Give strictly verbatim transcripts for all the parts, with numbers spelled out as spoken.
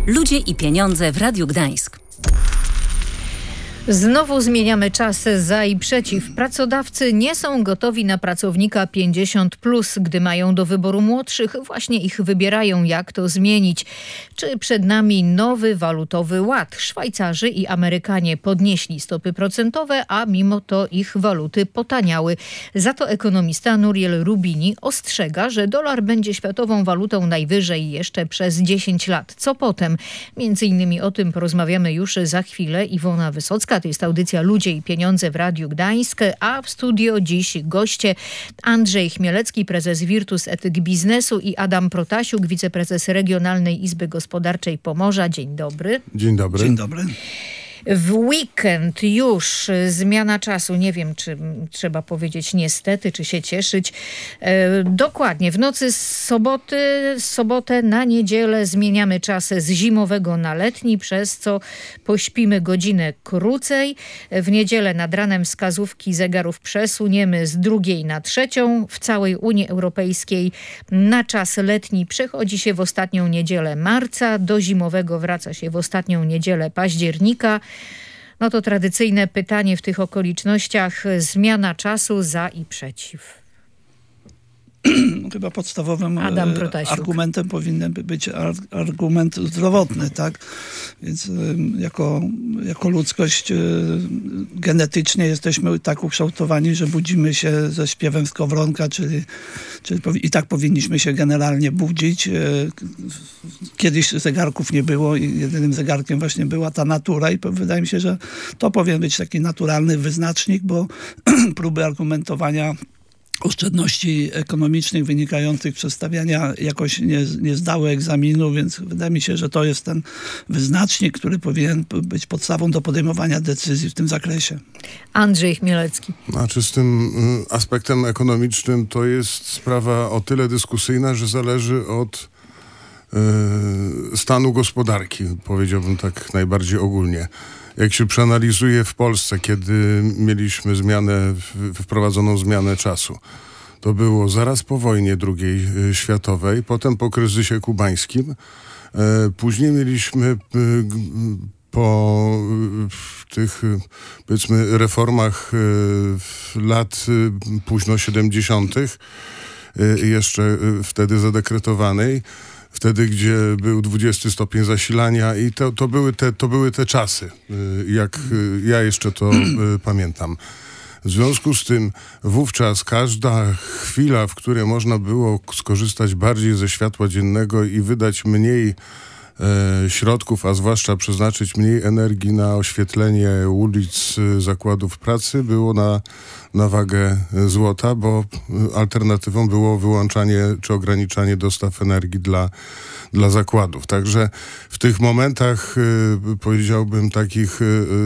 Ludzie i pieniądze w Radiu Gdańsk. Znowu zmieniamy czasy za i przeciw. Pracodawcy nie są gotowi na pracownika pięćdziesiąt plus, gdy mają do wyboru młodszych, właśnie ich wybierają, jak to zmienić. Czy przed nami nowy walutowy ład? Szwajcarzy i Amerykanie podnieśli stopy procentowe, a mimo to ich waluty potaniały. Za to ekonomista Nuriel Rubini ostrzega, że dolar będzie światową walutą najwyżej jeszcze przez dziesięć lat. Co potem? Między innymi o tym porozmawiamy już za chwilę. Iwona Wysocka. To jest audycja Ludzie i pieniądze w Radiu Gdańsk, a w studio dziś goście Andrzej Chmielecki, prezes Virtus Etyk Biznesu i Adam Protasiuk, wiceprezes Regionalnej Izby Gospodarczej Pomorza. Dzień dobry. Dzień dobry. Dzień dobry. W weekend już zmiana czasu. Nie wiem, czy trzeba powiedzieć niestety, czy się cieszyć. E, dokładnie. W nocy z soboty, z sobotę na niedzielę zmieniamy czas z zimowego na letni, przez co pośpimy godzinę krócej. W niedzielę nad ranem wskazówki zegarów przesuniemy z drugiej na trzecią. W całej Unii Europejskiej na czas letni przechodzi się w ostatnią niedzielę marca. Do zimowego wraca się w ostatnią niedzielę października. No to tradycyjne pytanie w tych okolicznościach: zmiana czasu za i przeciw. Chyba podstawowym Adam e, Protasiuk. argumentem powinien być ar, argument zdrowotny, tak? Więc e, jako, jako ludzkość e, genetycznie jesteśmy tak ukształtowani, że budzimy się ze śpiewem skowronka, czyli, czyli powi- i tak powinniśmy się generalnie budzić. E, kiedyś zegarków nie było i jedynym zegarkiem właśnie była ta natura i wydaje mi się, że to powinien być taki naturalny wyznacznik, bo próby argumentowania oszczędności ekonomicznych wynikających z przestawiania jakoś nie, nie zdały egzaminu, więc wydaje mi się, że to jest ten wyznacznik, który powinien być podstawą do podejmowania decyzji w tym zakresie. Andrzej Chmielecki. Znaczy z tym aspektem ekonomicznym to jest sprawa o tyle dyskusyjna, że zależy od y, stanu gospodarki, powiedziałbym tak najbardziej ogólnie. Jak się przeanalizuje w Polsce, kiedy mieliśmy zmianę, wprowadzoną zmianę czasu, to było zaraz po wojnie drugiej światowej, potem po kryzysie kubańskim. Później mieliśmy po tych, powiedzmy, reformach lat późno siedemdziesiątych, jeszcze wtedy zadekretowanej, wtedy, gdzie był dwudziesty stopień zasilania i to, to, były te, to były te czasy, jak ja jeszcze to pamiętam. W związku z tym wówczas każda chwila, w której można było skorzystać bardziej ze światła dziennego i wydać mniej e, środków, a zwłaszcza przeznaczyć mniej energii na oświetlenie ulic, zakładów pracy, było na, na wagę złota, bo alternatywą było wyłączanie czy ograniczanie dostaw energii dla, dla zakładów. Także w tych momentach, y, powiedziałbym, takich y,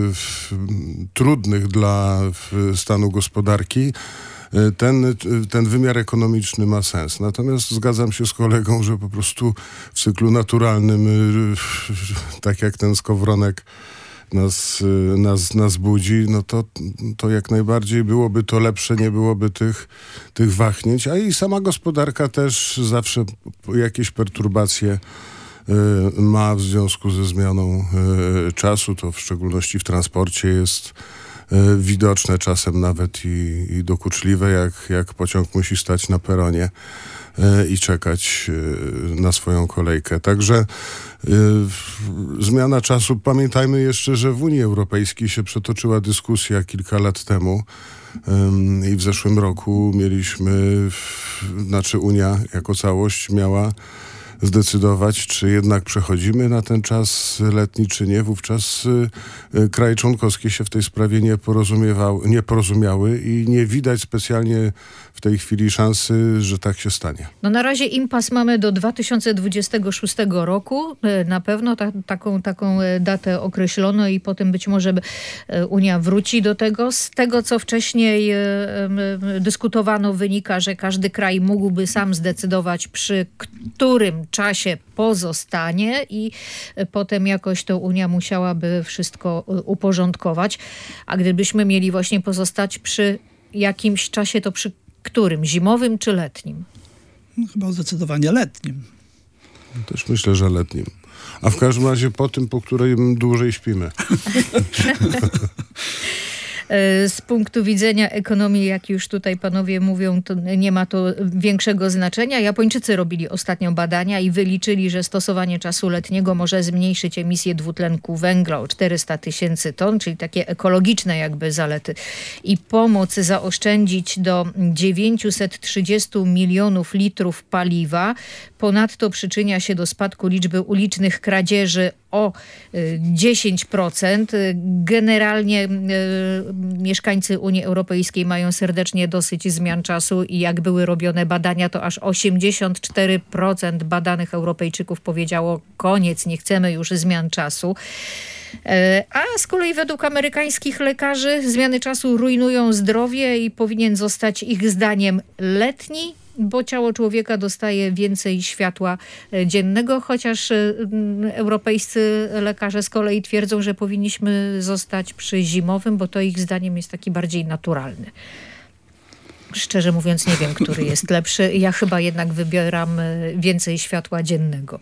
y, trudnych dla y, stanu gospodarki, y, ten, y, ten wymiar ekonomiczny ma sens. Natomiast zgadzam się z kolegą, że po prostu w cyklu naturalnym, y, y, tak jak ten skowronek nas, nas, nas budzi, no to, to jak najbardziej byłoby to lepsze, nie byłoby tych, tych wahnięć, a i sama gospodarka też zawsze jakieś perturbacje y, ma w związku ze zmianą y, czasu, to w szczególności w transporcie jest y, widoczne, czasem nawet i, i dokuczliwe, jak, jak pociąg musi stać na peronie y, i czekać y, na swoją kolejkę. Także Yy, zmiana czasu. Pamiętajmy jeszcze, że w Unii Europejskiej się przetoczyła dyskusja kilka lat temu yy, i w zeszłym roku mieliśmy, w, znaczy Unia jako całość miała zdecydować, czy jednak przechodzimy na ten czas letni, czy nie. Wówczas y, kraje członkowskie się w tej sprawie nie porozumiewały, nie porozumiały i nie widać specjalnie w tej chwili szansy, że tak się stanie. No na razie impas mamy do dwa tysiące dwudziestego szóstego roku. Na pewno ta, taką, taką datę określono i potem być może Unia wróci do tego. Z tego, co wcześniej dyskutowano, wynika, że każdy kraj mógłby sam zdecydować, przy którym czasie pozostanie i potem jakoś to Unia musiałaby wszystko uporządkować. A gdybyśmy mieli właśnie pozostać przy jakimś czasie, to przy którym? Zimowym czy letnim? No, chyba zdecydowanie letnim. Też myślę, że letnim. A w każdym razie po tym, po którym dłużej śpimy. Z punktu widzenia ekonomii, jak już tutaj panowie mówią, to nie ma to większego znaczenia. Japończycy robili ostatnio badania i wyliczyli, że stosowanie czasu letniego może zmniejszyć emisję dwutlenku węgla o czterysta tysięcy ton, czyli takie ekologiczne jakby zalety. I pomóc zaoszczędzić do dziewięćset trzydzieści milionów litrów paliwa. Ponadto przyczynia się do spadku liczby ulicznych kradzieży o dziesięć procent. Generalnie y, mieszkańcy Unii Europejskiej mają serdecznie dosyć zmian czasu i jak były robione badania, to aż osiemdziesiąt cztery procent badanych Europejczyków powiedziało koniec, nie chcemy już zmian czasu. A z kolei według amerykańskich lekarzy zmiany czasu rujnują zdrowie i powinien zostać ich zdaniem letni, bo ciało człowieka dostaje więcej światła dziennego, chociaż europejscy lekarze z kolei twierdzą, że powinniśmy zostać przy zimowym, bo to ich zdaniem jest taki bardziej naturalny. Szczerze mówiąc nie wiem, który jest lepszy. Ja chyba jednak wybieram więcej światła dziennego.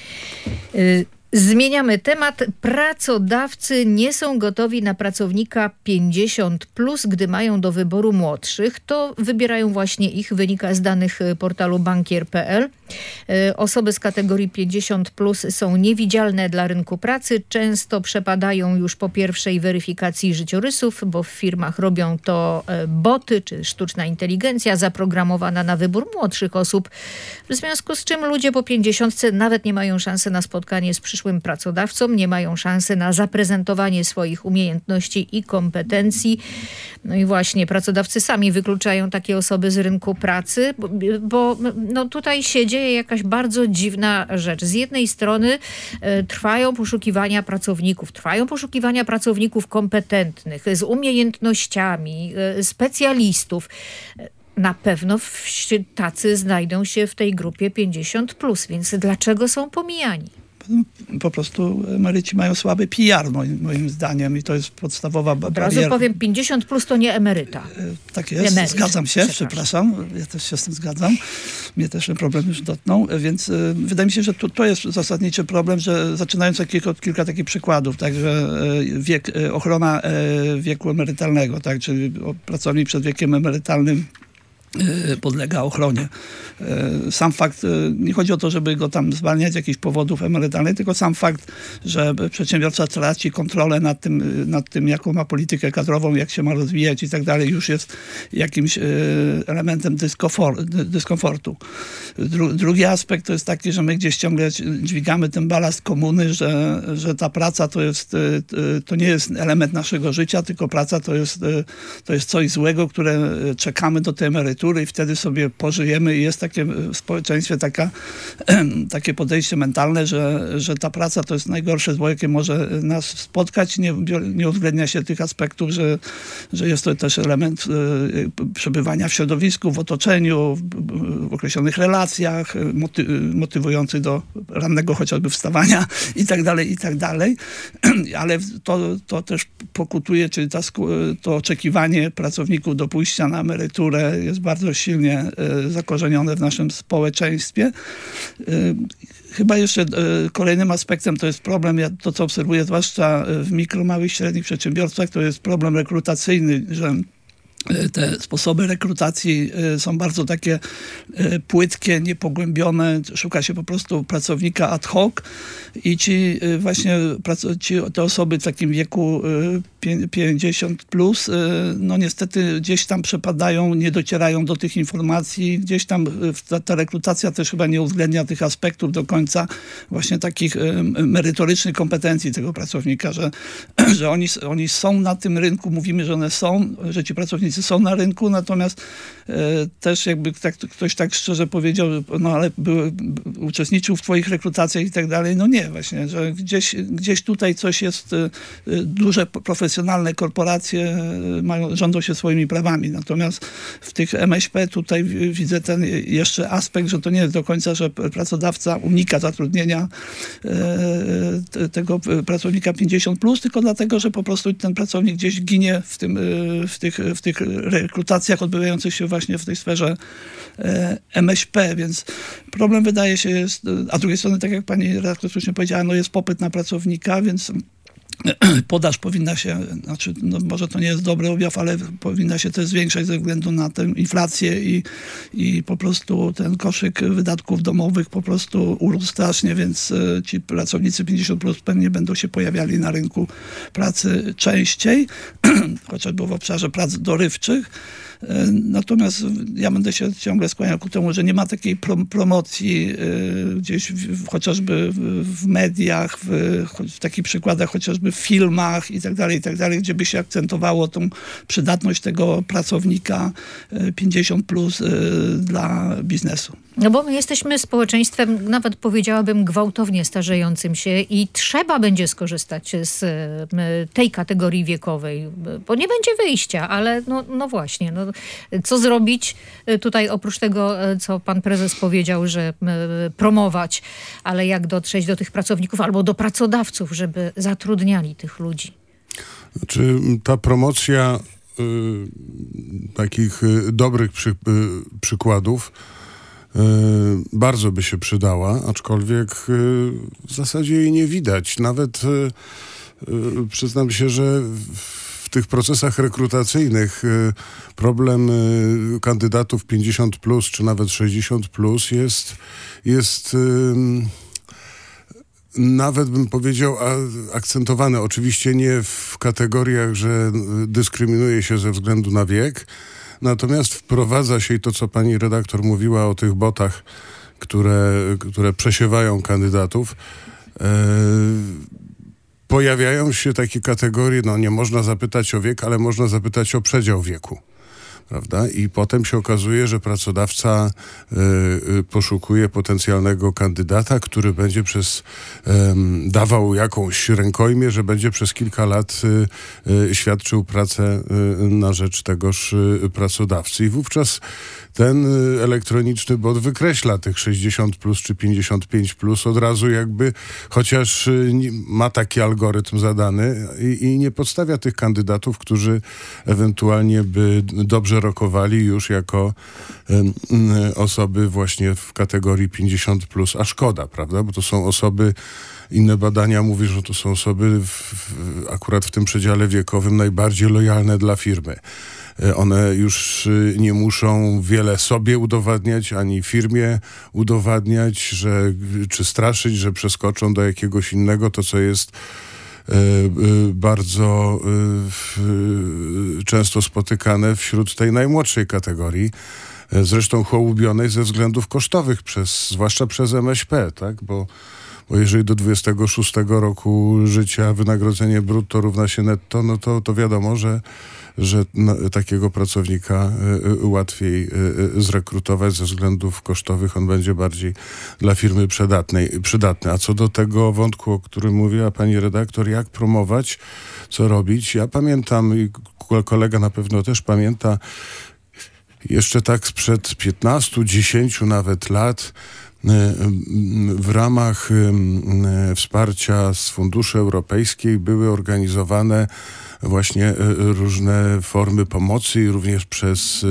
Zmieniamy temat. Pracodawcy nie są gotowi na pracownika pięćdziesiąt plus, gdy mają do wyboru młodszych. To wybierają właśnie ich, wynika z danych portalu bankier kropka p l. Osoby z kategorii pięćdziesiąt plus są niewidzialne dla rynku pracy. Często przepadają już po pierwszej weryfikacji życiorysów, bo w firmach robią to boty czy sztuczna inteligencja zaprogramowana na wybór młodszych osób. W związku z czym ludzie po pięćdziesiątce nawet nie mają szansy na spotkanie z przyszłym pracodawcą, nie mają szansy na zaprezentowanie swoich umiejętności i kompetencji. No i właśnie pracodawcy sami wykluczają takie osoby z rynku pracy, bo, bo no tutaj się dzieje jakaś bardzo dziwna rzecz. Z jednej strony e, trwają poszukiwania pracowników, trwają poszukiwania pracowników kompetentnych, z umiejętnościami, e, specjalistów. Na pewno tacy znajdą się w tej grupie pięćdziesiąt plus, więc dlaczego są pomijani? Po prostu emeryci mają słaby P R moim, moim zdaniem i to jest podstawowa bariera. Od razu powiem, pięćdziesiąt plus to nie emeryta. Tak jest, Emeryt. Zgadzam się, przepraszam. przepraszam. Ja też się z tym zgadzam. Mnie też ten problem już dotknął, więc y, wydaje mi się, że to, to jest zasadniczy problem, że zaczynając od kilka, od kilka takich przykładów, także y, wiek, y, ochrona y, wieku emerytalnego, tak, czyli pracownik przed wiekiem emerytalnym podlega ochronie. Sam fakt, nie chodzi o to, żeby go tam zwalniać z jakichś powodów emerytalnych, tylko sam fakt, że przedsiębiorca traci kontrolę nad tym, nad tym, jaką ma politykę kadrową, jak się ma rozwijać i tak dalej, już jest jakimś elementem dyskomfortu. Dru, drugi aspekt to jest taki, że my gdzieś ciągle dźwigamy ten balast komuny, że, że ta praca to jest, to nie jest element naszego życia, tylko praca to jest, to jest coś złego, które czekamy do tej emerytury i wtedy sobie pożyjemy i jest takie w społeczeństwie taka, takie podejście mentalne, że, że ta praca to jest najgorsze zło, jakie może nas spotkać. Nie, nie uwzględnia się tych aspektów, że, że jest to też element y, przebywania w środowisku, w otoczeniu, w, w określonych relacjach, moty, motywujących do rannego chociażby wstawania i tak dalej, i tak dalej. Ale to, to też pokutuje, czyli ta, to oczekiwanie pracowników do pójścia na emeryturę jest bardzo silnie y, zakorzenione w naszym społeczeństwie. Y, chyba jeszcze y, kolejnym aspektem to jest problem, ja to co obserwuję zwłaszcza w mikro, małych i średnich przedsiębiorstwach, to jest problem rekrutacyjny, że te sposoby rekrutacji są bardzo takie płytkie, niepogłębione. Szuka się po prostu pracownika ad hoc i ci właśnie ci, te osoby w takim wieku pięćdziesiąt plus, no niestety gdzieś tam przepadają, nie docierają do tych informacji. Gdzieś tam ta, ta rekrutacja też chyba nie uwzględnia tych aspektów do końca właśnie takich merytorycznych kompetencji tego pracownika, że, że oni, oni są na tym rynku, mówimy, że one są, że ci pracownicy są na rynku, natomiast e, też jakby tak, ktoś tak szczerze powiedział, no ale by, by, uczestniczył w twoich rekrutacjach i tak dalej, no nie właśnie, że gdzieś, gdzieś tutaj coś jest, e, duże profesjonalne korporacje e, mają, rządzą się swoimi prawami, natomiast w tych M S P tutaj w, widzę ten jeszcze aspekt, że to nie jest do końca, że pracodawca unika zatrudnienia e, te, tego pracownika pięćdziesiąt plus, tylko dlatego dlatego, że po prostu ten pracownik gdzieś ginie w, tym, w, tych, w tych rekrutacjach odbywających się właśnie w tej sferze M S P, więc problem wydaje się jest, a z drugiej strony, tak jak pani redaktor słusznie powiedziała, no jest popyt na pracownika, więc podaż powinna się, znaczy no może to nie jest dobry objaw, ale powinna się też zwiększać ze względu na tę inflację i, i po prostu ten koszyk wydatków domowych po prostu urósł strasznie, więc ci pracownicy pięćdziesiąt plus pewnie będą się pojawiali na rynku pracy częściej, chociażby w obszarze prac dorywczych. Natomiast ja będę się ciągle skłaniał ku temu, że nie ma takiej prom- promocji y, gdzieś w, w, chociażby w, w mediach, w, w takich przykładach chociażby w filmach i tak dalej, i tak dalej, gdzie by się akcentowało tą przydatność tego pracownika y, pięćdziesiąt plus y, dla biznesu. No bo my jesteśmy społeczeństwem, nawet powiedziałabym, gwałtownie starzejącym się i trzeba będzie skorzystać z tej kategorii wiekowej, bo nie będzie wyjścia, ale no, no właśnie, no, co zrobić tutaj oprócz tego, co pan prezes powiedział, że promować, ale jak dotrzeć do tych pracowników albo do pracodawców, żeby zatrudniali tych ludzi? Znaczy, ta promocja y, takich y, dobrych przy, y, przykładów bardzo by się przydała, aczkolwiek w zasadzie jej nie widać. Nawet przyznam się, że w tych procesach rekrutacyjnych problem kandydatów pięćdziesiąt plus czy nawet sześćdziesiąt plus jest, jest nawet bym powiedział akcentowany. Oczywiście nie w kategoriach, że dyskryminuje się ze względu na wiek, natomiast wprowadza się i to, co pani redaktor mówiła o tych botach, które, które przesiewają kandydatów. E, pojawiają się takie kategorie, no nie można zapytać o wiek, ale można zapytać o przedział wieku. Prawda? I potem się okazuje, że pracodawca y, y, poszukuje potencjalnego kandydata, który będzie przez y, dawał jakąś rękojmię, że będzie przez kilka lat y, y, świadczył pracę y, na rzecz tegoż y, pracodawcy. I wówczas ten y, elektroniczny bot wykreśla tych sześćdziesiąt plus czy pięćdziesiąt pięć plus od razu jakby, chociaż y, ma taki algorytm zadany i, i nie podstawia tych kandydatów, którzy ewentualnie by dobrze rokowali już jako um, osoby właśnie w kategorii pięćdziesiąt plus, a szkoda, prawda? Bo to są osoby, inne badania mówią, że to są osoby w, w, akurat w tym przedziale wiekowym najbardziej lojalne dla firmy. One już nie muszą wiele sobie udowadniać, ani firmie udowadniać, że, czy straszyć, że przeskoczą do jakiegoś innego, to co jest bardzo często spotykane wśród tej najmłodszej kategorii, zresztą hołubionej ze względów kosztowych, przez, zwłaszcza przez M S P, tak? Bo, bo jeżeli do dwudziestego szóstego roku życia wynagrodzenie brutto równa się netto, no to, to wiadomo, że że no, takiego pracownika y, y, łatwiej y, y, zrekrutować ze względów kosztowych. On będzie bardziej dla firmy przydatnej, przydatny. A co do tego wątku, o którym mówiła pani redaktor, jak promować, co robić? Ja pamiętam, i kolega na pewno też pamięta, jeszcze tak sprzed piętnastu, dziesięciu nawet lat, w ramach wsparcia z funduszy europejskich były organizowane właśnie różne formy pomocy i również przez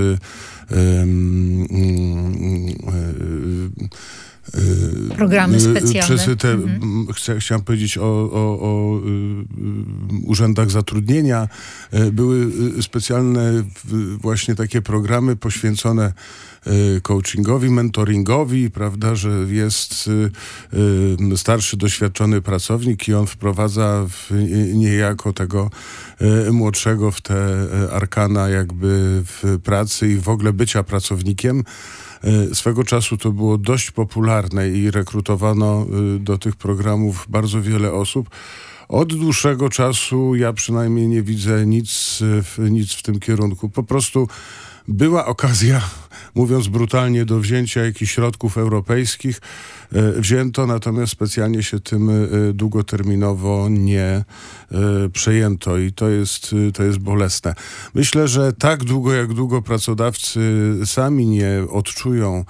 programy specjalne. Przez te, mhm. chcia, chciałem powiedzieć o, o, o urzędach zatrudnienia. Były specjalne właśnie takie programy poświęcone coachingowi, mentoringowi, prawda, że jest starszy, doświadczony pracownik i on wprowadza w, niejako tego młodszego w te arkana jakby w pracy i w ogóle bycia pracownikiem. Swego czasu to było dość popularne i rekrutowano do tych programów bardzo wiele osób. Od dłuższego czasu ja przynajmniej nie widzę nic, nic w tym kierunku. Po prostu była okazja mówiąc brutalnie, do wzięcia jakichś środków europejskich wzięto, natomiast specjalnie się tym długoterminowo nie przejęto i to jest, to jest bolesne. Myślę, że tak długo, jak długo pracodawcy sami nie odczują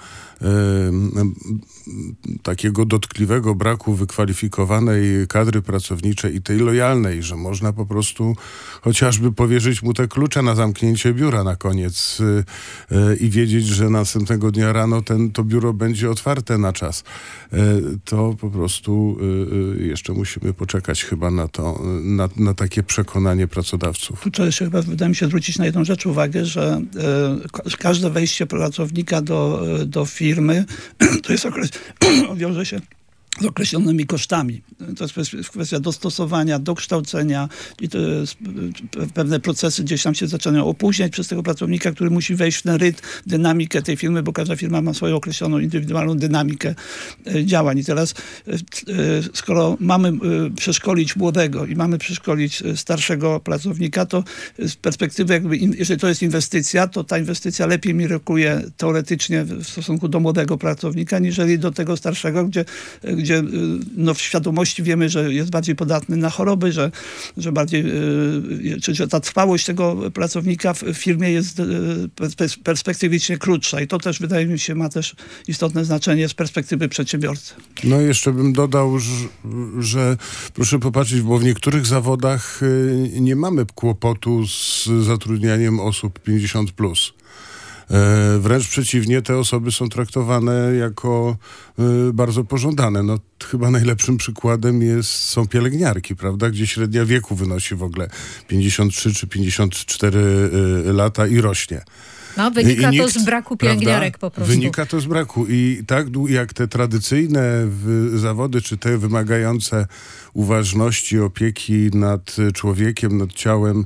takiego dotkliwego braku wykwalifikowanej kadry pracowniczej i tej lojalnej, że można po prostu chociażby powierzyć mu te klucze na zamknięcie biura na koniec i wiedzieć, że następnego dnia rano ten, to biuro będzie otwarte na czas. To po prostu jeszcze musimy poczekać chyba na to, na, na takie przekonanie pracodawców. Tu trzeba jeszcze chyba, wydaje mi się, zwrócić na jedną rzecz uwagę, że e, każde wejście pracownika do, do firmy to jest okres, wiąże się z określonymi kosztami. To jest kwestia dostosowania, dokształcenia i to jest, pewne procesy gdzieś tam się zaczynają opóźniać przez tego pracownika, który musi wejść w ten rytm, dynamikę tej firmy, bo każda firma ma swoją określoną, indywidualną dynamikę działań. I teraz skoro mamy przeszkolić młodego i mamy przeszkolić starszego pracownika, to z perspektywy jakby, jeżeli to jest inwestycja, to ta inwestycja lepiej mi rokuje teoretycznie w stosunku do młodego pracownika, niżeli do tego starszego, gdzie gdzie no, w świadomości wiemy, że jest bardziej podatny na choroby, że, że bardziej, czy, że ta trwałość tego pracownika w firmie jest perspektywicznie krótsza i to też wydaje mi się ma też istotne znaczenie z perspektywy przedsiębiorcy. No jeszcze bym dodał, że, że proszę popatrzeć, bo w niektórych zawodach nie mamy kłopotu z zatrudnianiem osób pięćdziesiąt plus. Wręcz przeciwnie, te osoby są traktowane jako bardzo pożądane. No, chyba najlepszym przykładem jest, są pielęgniarki, prawda? Gdzie średnia wieku wynosi w ogóle pięćdziesiąt trzy czy pięćdziesiąt cztery lata i rośnie. No, wynika I, i to nikt, z braku pielęgniarek prawda? po prostu. Wynika to z braku. I tak jak te tradycyjne w, zawody, czy te wymagające uważności, opieki nad człowiekiem, nad ciałem,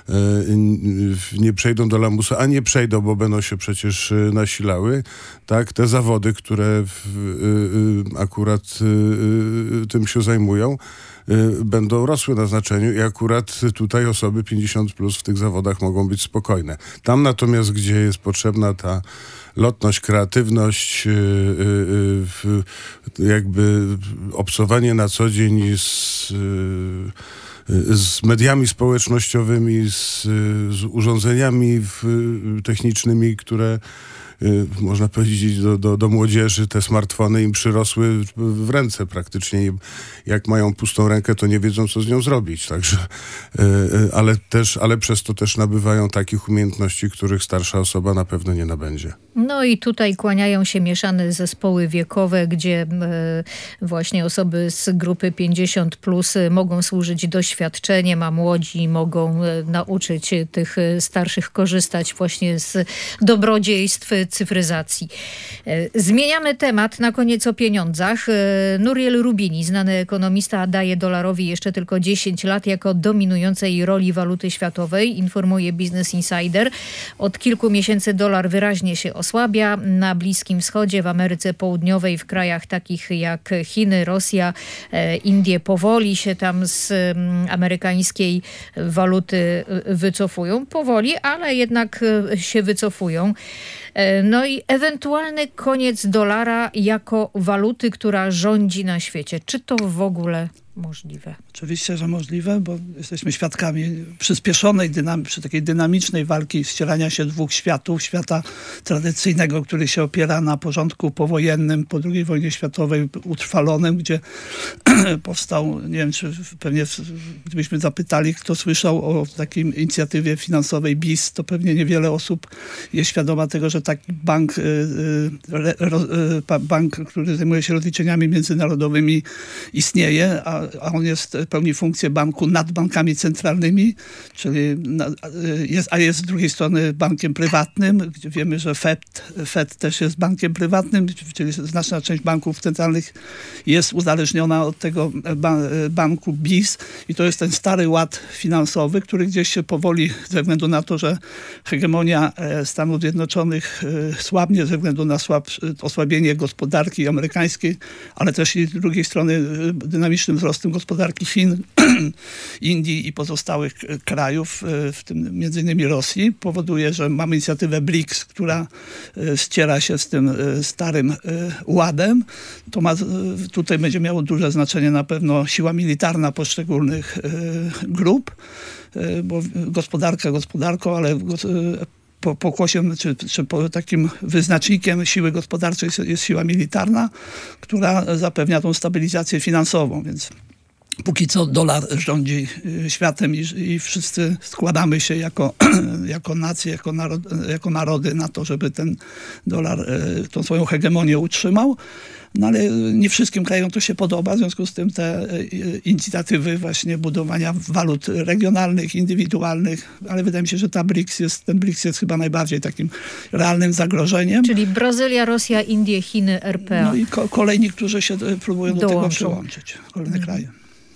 nie przejdą do lamusa, a nie przejdą, bo będą się przecież nasilały, tak, te zawody, które w, akurat tym się zajmują, będą rosły na znaczeniu i akurat tutaj osoby pięćdziesiąt plus w tych zawodach mogą być spokojne. Tam natomiast, gdzie jest potrzebna ta lotność, kreatywność, jakby obcowanie na co dzień z z mediami społecznościowymi, z, z urządzeniami w, technicznymi, które można powiedzieć do, do, do młodzieży, te smartfony im przyrosły w ręce praktycznie. Jak mają pustą rękę, to nie wiedzą, co z nią zrobić. Także, ale, też, ale przez to też nabywają takich umiejętności, których starsza osoba na pewno nie nabędzie. No i tutaj kłaniają się mieszane zespoły wiekowe, gdzie właśnie osoby z grupy pięćdziesiąt plus mogą służyć doświadczeniem, a młodzi mogą nauczyć tych starszych korzystać właśnie z dobrodziejstw cyfryzacji. Zmieniamy temat, na koniec o pieniądzach. Nuriel Rubini, znany ekonomista, daje dolarowi jeszcze tylko dziesięć lat jako dominującej roli waluty światowej, informuje Business Insider. Od kilku miesięcy dolar wyraźnie się osłabia. Na Bliskim Wschodzie, w Ameryce Południowej, w krajach takich jak Chiny, Rosja, Indie powoli się tam z amerykańskiej waluty wycofują. Powoli, ale jednak się wycofują. No i ewentualny koniec dolara jako waluty, która rządzi na świecie. Czy to w ogóle możliwe? Oczywiście, że możliwe, bo jesteśmy świadkami przyspieszonej, dynam- przy takiej dynamicznej walki ścierania się dwóch światów. Świata tradycyjnego, który się opiera na porządku powojennym po drugiej wojnie światowej utrwalonym, gdzie powstał, nie wiem, czy pewnie gdybyśmy zapytali, kto słyszał o takiej inicjatywie finansowej B I S, to pewnie niewiele osób jest świadoma tego, że taki bank, bank, który zajmuje się rozliczeniami międzynarodowymi, istnieje, a, a on jest, pełni funkcję banku nad bankami centralnymi, czyli jest, a jest z drugiej strony bankiem prywatnym, gdzie wiemy, że Fed, Fed też jest bankiem prywatnym, czyli znaczna część banków centralnych jest uzależniona od tego banku B I S i to jest ten stary ład finansowy, który gdzieś się powoli, ze względu na to, że hegemonia Stanów Zjednoczonych słabnie, ze względu na słab, osłabienie gospodarki amerykańskiej, ale też i z drugiej strony dynamicznym wzrostem wzrostem gospodarki Chin, Indii i pozostałych krajów, w tym między innymi Rosji, powoduje, że mamy inicjatywę BRICS, która ściera się z tym starym ładem. To ma, tutaj będzie miało duże znaczenie na pewno siła militarna poszczególnych grup, bo gospodarka gospodarką, ale po pokłosiem, czy, czy po takim wyznacznikiem siły gospodarczej jest, jest siła militarna, która zapewnia tą stabilizację finansową, więc póki co dolar rządzi światem i, i wszyscy składamy się jako, jako nacje, jako, narod, jako narody na to, żeby ten dolar tą swoją hegemonię utrzymał. No ale nie wszystkim krajom to się podoba, w związku z tym te inicjatywy właśnie budowania walut regionalnych, indywidualnych, ale wydaje mi się, że ta BRICS jest, ten BRICS jest chyba najbardziej takim realnym zagrożeniem. Czyli Brazylia, Rosja, Indie, Chiny, R P A. No i ko- kolejni, którzy się próbują do Dołączą. tego przyłączyć, kolejne hmm. kraje.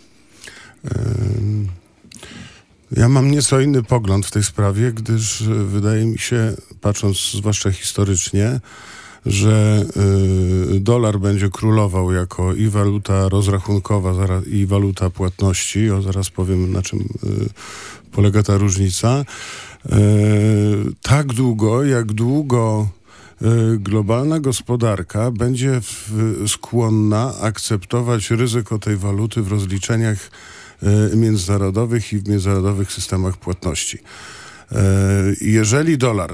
Ja mam nieco inny pogląd w tej sprawie, gdyż wydaje mi się, patrząc zwłaszcza historycznie, że y, dolar będzie królował jako i waluta rozrachunkowa, zaraz, i waluta płatności. O, zaraz powiem, na czym y, polega ta różnica. Y, tak długo, jak długo y, globalna gospodarka będzie w, skłonna akceptować ryzyko tej waluty w rozliczeniach y, międzynarodowych i w międzynarodowych systemach płatności. Jeżeli dolar,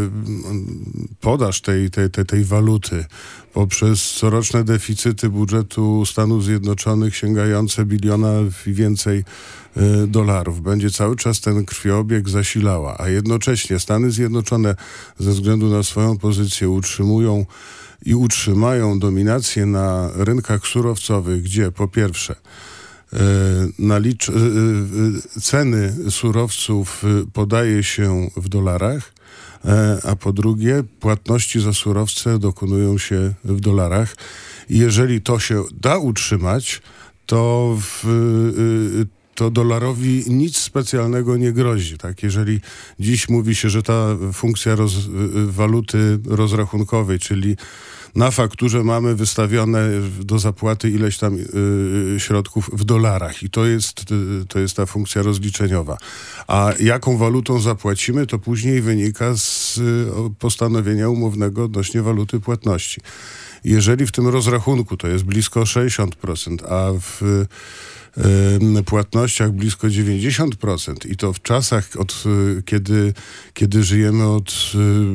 podaż tej, tej, tej, tej waluty poprzez coroczne deficyty budżetu Stanów Zjednoczonych sięgające biliona i więcej dolarów, będzie cały czas ten krwiobieg zasilała, a jednocześnie Stany Zjednoczone ze względu na swoją pozycję utrzymują i utrzymają dominację na rynkach surowcowych, gdzie po pierwsze Nalicz... ceny surowców podaje się w dolarach, a po drugie płatności za surowce dokonują się w dolarach. I jeżeli to się da utrzymać, to w to dolarowi nic specjalnego nie grozi. Tak? Jeżeli dziś mówi się, że ta funkcja roz, waluty rozrachunkowej, czyli na fakturze mamy wystawione do zapłaty ileś tam y, środków w dolarach i to jest, y, to jest ta funkcja rozliczeniowa. A jaką walutą zapłacimy, to później wynika z y, postanowienia umownego odnośnie waluty płatności. Jeżeli w tym rozrachunku to jest blisko sześćdziesiąt procent, a w płatnościach blisko dziewięćdziesiąt procent i to w czasach, od, kiedy, kiedy żyjemy od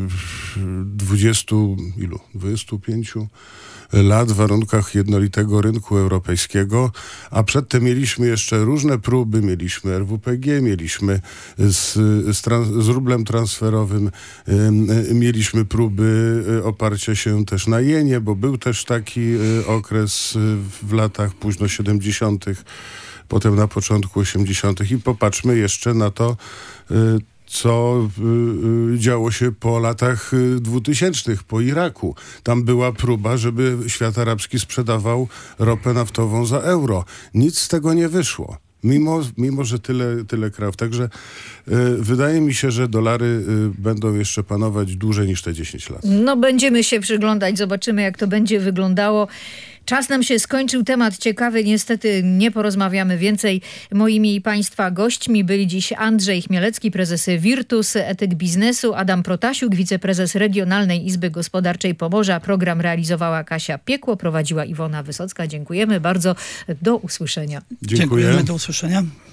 dwudziestu, ilu? dwudziestu pięciu lat w warunkach jednolitego rynku europejskiego, a przedtem mieliśmy jeszcze różne próby, mieliśmy R W P G, mieliśmy z, z, trans, z rublem transferowym, y, mieliśmy próby oparcia się też na jenie, bo był też taki y, okres y, w latach późno siedemdziesiątych, potem na początku osiemdziesiątych i popatrzmy jeszcze na to, y, co y, działo się po latach dwutysięcznych, po Iraku. Tam była próba, żeby świat arabski sprzedawał ropę naftową za euro. Nic z tego nie wyszło. Mimo, mimo że tyle, tyle krajów. Także y, wydaje mi się, że dolary y, będą jeszcze panować dłużej niż te dziesięć lat. No będziemy się przyglądać, zobaczymy jak to będzie wyglądało. Czas nam się skończył, temat ciekawy, niestety nie porozmawiamy więcej. Moimi i Państwa gośćmi byli dziś Andrzej Chmielecki, prezes Virtus, etyk biznesu, Adam Protasiuk, wiceprezes Regionalnej Izby Gospodarczej Pomorza. Program realizowała Kasia Piekło, prowadziła Iwona Wysocka. Dziękujemy bardzo, do usłyszenia. Dziękuję. Dziękujemy, do usłyszenia.